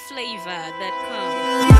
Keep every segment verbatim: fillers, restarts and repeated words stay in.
flavor dot com.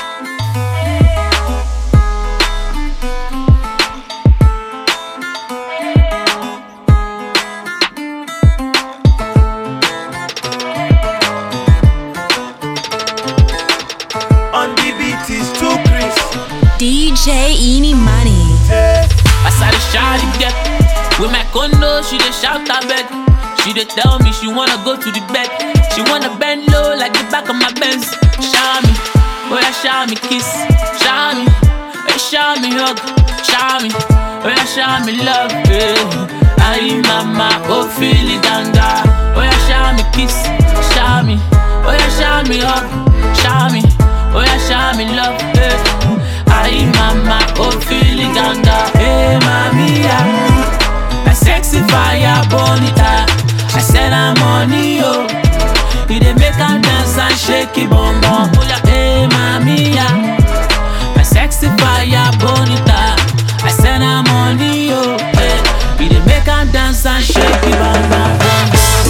D J Eeny Money. I saw the shawty get with my condo, she dey shout her bed. She dey tell me she wanna go to the bed. She wanna bend low like the back of my Benz. Show me, oh yeah, show me kiss. Show me, oh show me hug. Show me, oh yeah, show me love. Yeah. Aye mama, oh feel it ganga. Oh yeah, show me kiss. Show me, oh yeah, show me hug. Show me, oh yeah, show me love. Yeah. Aye mama, oh feel it ganga. Hey mami, yeah. A sexy fire bonita. I said I'm on yo. He dey make her dance and shake it bum bum. Oh yeah, hey mami, yeah. A sexy fire bonita. I said I'm on yo. Hey, he dey make her dance and shake it bum bum bum.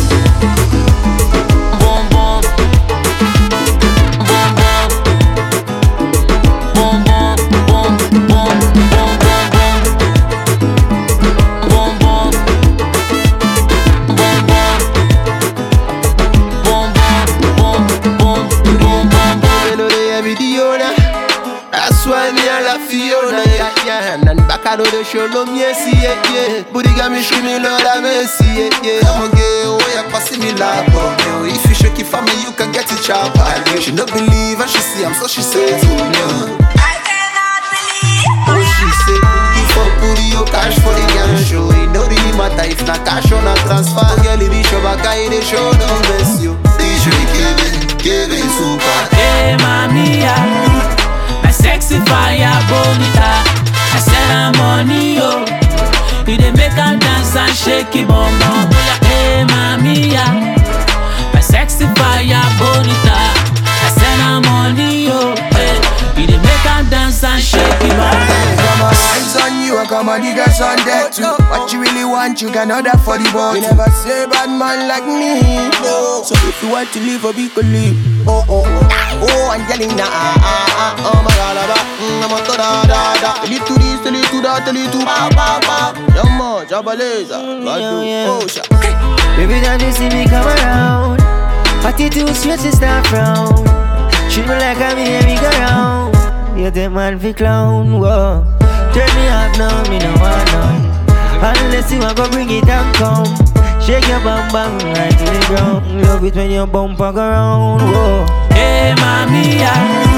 I know the show no me see it, yeah. Booty got me screaming, Lord, I may see it, yeah. I'm a gay, oh, yeah, passing me like, oh, if you shake it for me, you can get it sharp. She no believe and she see, I'm so she says, oh, no. I cannot believe. Oh, she say, you for booty, you cash for the gang show. It no really matter if not cash or not transfer. Girl, if you show back, I the show, don't mess you. D J Kevin, Kevin super. Hey, mami, yeah. My sexy fire bonita. I said I'm on yo. He dey make her dance and shake it bum bum. Hey mami, yeah. My sexy fire bonita. I said I'm on yo. Hey, he dey make her dance and shake it bum bum. Come on, eyes on you, I come on the girls on deck too. What you really want, you can order for the boy. You never say bad man like me, no. So if you want to live, or be could live. Oh oh oh, oh Angelina, ah ah ah, oh my God, I'm a to da da da. Tell it to this, tell it to that, tell it to ba ba ba. Yamma, Jabaleza, Badu, oh sha. Baby, don't you see me come around? Attitude straight to start from. Treat me like I'm here, me go round. You're the man for clown, whoa. Turn me up now, me no want none. Unless you want go bring it and come. Shake your bum bum right to the ground. Love it when your bumper go round, whoa. Hey mami, yeah.